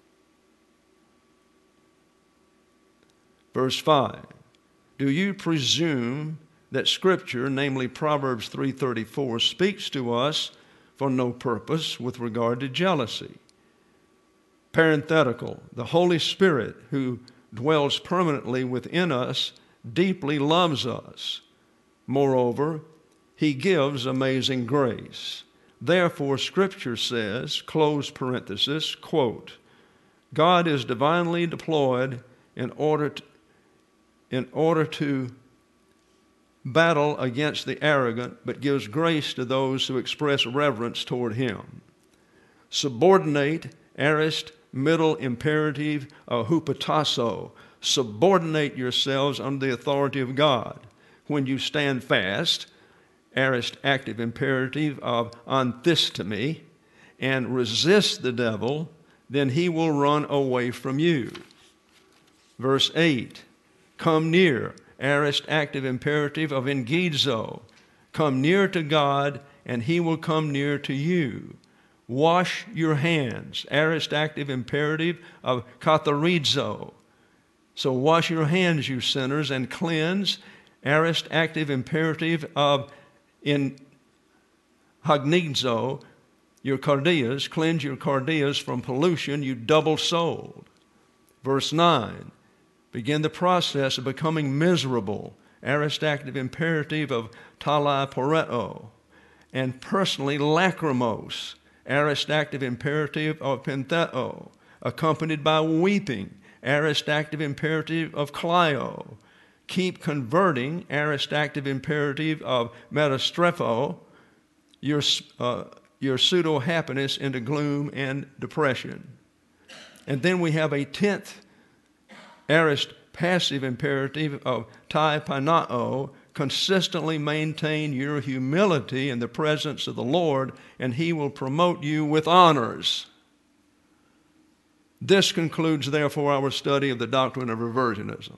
Verse five, do you presume that Scripture, namely Proverbs three thirty-four, speaks to us for no purpose with regard to jealousy? Parenthetical, the Holy Spirit who dwells permanently within us deeply loves us. Moreover, he gives amazing grace. Therefore, Scripture says, close parenthesis, quote, God is divinely deployed in order to, in order to battle against the arrogant, but gives grace to those who express reverence toward him. Subordinate, aorist, middle imperative, uh, hupotasso. Subordinate yourselves under the authority of God. When you stand fast, aorist active imperative of anthistemi, and resist the devil, then he will run away from you. Verse eight, come near, aorist active imperative of engizo. Come near to God, and he will come near to you. Wash your hands, aorist active imperative of katharizo. So wash your hands, you sinners, and cleanse, aorist active imperative of in hagnizo, your cardias, cleanse your cardias from pollution, you double-souled. Verse nine, begin the process of becoming miserable, aorist active imperative of talai poreo, and personally lacrimose, aorist active imperative of pentheo, accompanied by weeping, aorist active imperative of clio. Keep converting, aorist active imperative of metastrepho, your, uh, your pseudo-happiness into gloom and depression. And then we have a tenth aorist passive imperative of tai panao, consistently maintain your humility in the presence of the Lord, and he will promote you with honors. This concludes, therefore, our study of the doctrine of reversionism,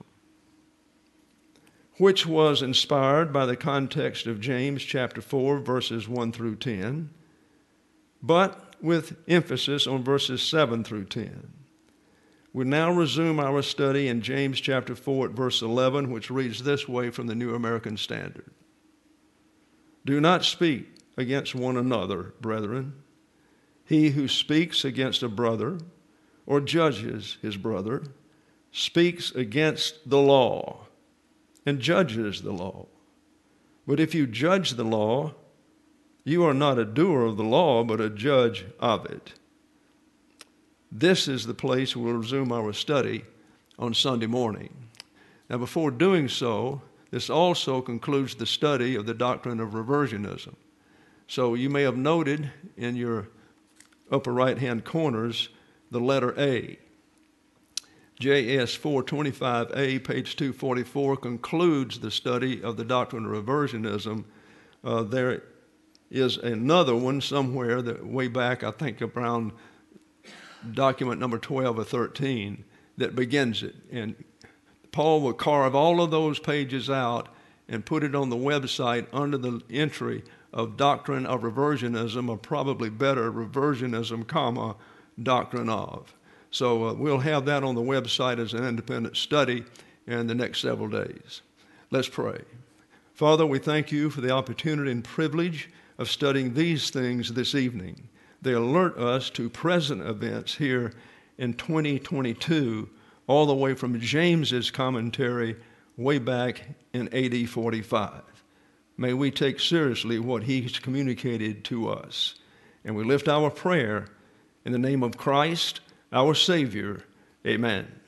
which was inspired by the context of James chapter four, verses one through ten, but with emphasis on verses seven through ten. We now resume our study in James chapter four at verse eleven, which reads this way from the New American Standard. Do not speak against one another, brethren. He who speaks against a brother or judges his brother speaks against the law and judges the law. But if you judge the law, you are not a doer of the law, but a judge of it. This is the place we'll resume our study on Sunday morning. Now, before doing so, this also concludes the study of the doctrine of reversionism. So you may have noted in your upper right-hand corners the letter A. J S four twenty-five A, page two forty-four, concludes the study of the doctrine of reversionism. Uh, there is another one somewhere that way back, I think around document number twelve or thirteen, that begins it. And Paul will carve all of those pages out and put it on the website under the entry of doctrine of reversionism, or probably better, reversionism, comma, doctrine of. So uh, we'll have that on the website as an independent study in the next several days. Let's pray. Father, we thank you for the opportunity and privilege of studying these things this evening. They alert us to present events here in twenty twenty-two, all the way from James's commentary way back in A D forty-five. May we take seriously what he's communicated to us. And we lift our prayer in the name of Christ, our Savior. Amen.